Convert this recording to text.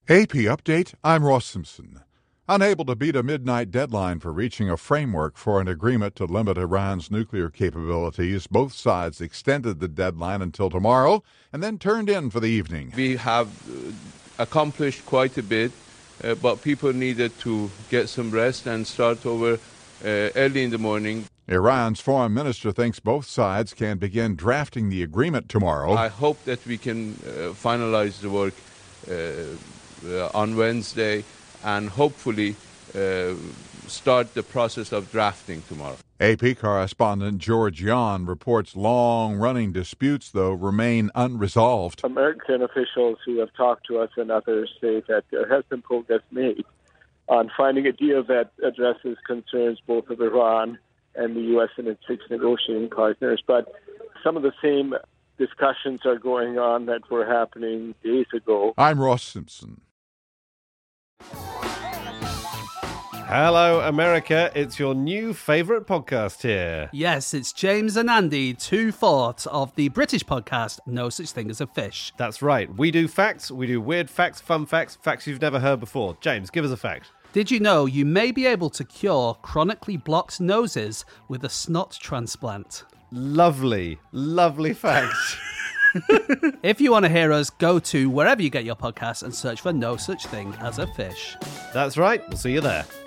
AP Update, I'm Ross Simpson. Unable to beat a midnight deadline for reaching a framework for an agreement to limit Iran's nuclear capabilities, both sides extended the deadline until tomorrow and then turned in for the evening. We have accomplished quite a bit, but people needed to get some rest and start over early in the morning. Iran's foreign minister thinks both sides can begin drafting the agreement tomorrow. I hope that we can finalize the work on Wednesday and hopefully start the process of drafting tomorrow. AP correspondent George Yon reports long-running disputes, though, remain unresolved. American officials who have talked to us and others say that there has been progress made on finding a deal that addresses concerns both of Iran and the U.S. and its 6 negotiating partners. But some of the same discussions are going on that were happening days ago. I'm Ross Simpson. Hello, America. It's your new favourite podcast here. Yes, it's James and Andy, 2/4 of the British podcast No Such Thing as a Fish. That's right. We do facts, we do weird facts, fun facts, facts you've never heard before. James, give us a fact. Did you know you may be able to cure chronically blocked noses with a snot transplant? Lovely, lovely fact. If you want to hear us, go to wherever you get your podcasts and search for No Such Thing as a Fish. That's right. We'll see you there.